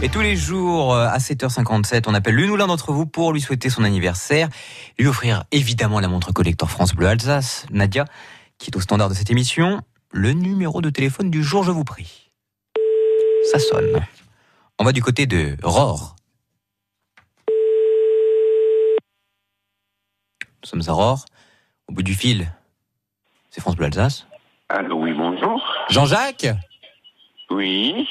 Et tous les jours, à 7h57, on appelle l'une ou l'un d'entre vous pour lui souhaiter son anniversaire, lui offrir évidemment la montre collector France Bleu Alsace. Nadia, qui est au standard de cette émission, le numéro de téléphone du jour, je vous prie. Ça sonne. On va du côté de Rohr. Nous sommes à Rohr, au bout du fil. C'est France Bleu Alsace. Allô, oui, bonjour. Jean-Jacques ? Oui.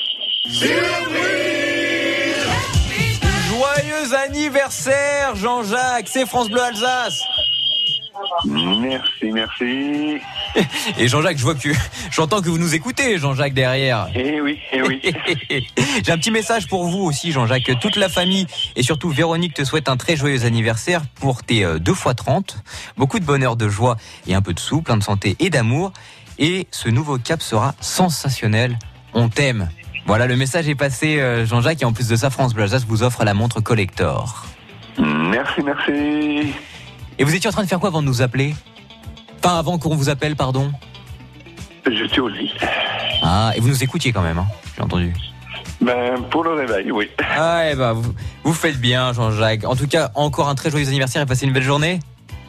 Joyeux anniversaire, Jean-Jacques, c'est France Bleu Alsace. Merci. Et Jean-Jacques, j'entends que vous nous écoutez, Jean-Jacques, derrière. Eh oui. J'ai un petit message pour vous aussi, Jean-Jacques. Toute la famille et surtout Véronique te souhaite un très joyeux anniversaire pour tes 2x30. Beaucoup de bonheur, de joie et un peu de sous, plein de santé et d'amour. Et ce nouveau cap sera sensationnel. On t'aime. Voilà, le message est passé, Jean-Jacques. Et en plus de ça, France Bleu Alsace vous offre la montre collector. Merci. Et vous étiez en train de faire quoi avant de nous appeler ? Enfin, avant qu'on vous appelle, pardon. Je suis au lit. Ah, et vous nous écoutiez quand même, hein, j'ai entendu. Pour le réveil, oui. Ah, vous faites bien, Jean-Jacques. En tout cas, encore un très joyeux anniversaire et passez une belle journée.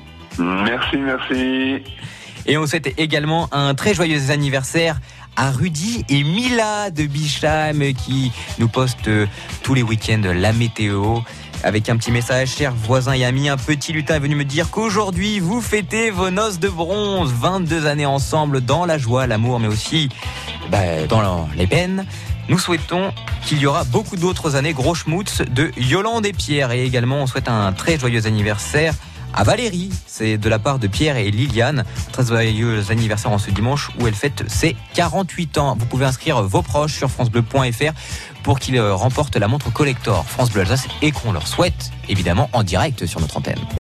Merci. Et on souhaite également un très joyeux anniversaire à Rudy et Mila de Bicham qui nous postent tous les week-ends la météo. Avec un petit message, chers voisins et amis, un petit lutin est venu me dire qu'aujourd'hui vous fêtez vos noces de bronze, 22 années ensemble dans la joie, l'amour, mais aussi dans les peines. Nous souhaitons qu'il y aura beaucoup d'autres années gros schmutz de Yolande et Pierre. Et également, on souhaite un très joyeux anniversaire à Valérie. C'est de la part de Pierre et Liliane. Très joyeux anniversaire en ce dimanche où elle fête ses 48 ans. Vous pouvez inscrire vos proches sur francebleu.fr pour qu'ils remportent la montre collector France Bleu Alsace et qu'on leur souhaite évidemment en direct sur notre antenne.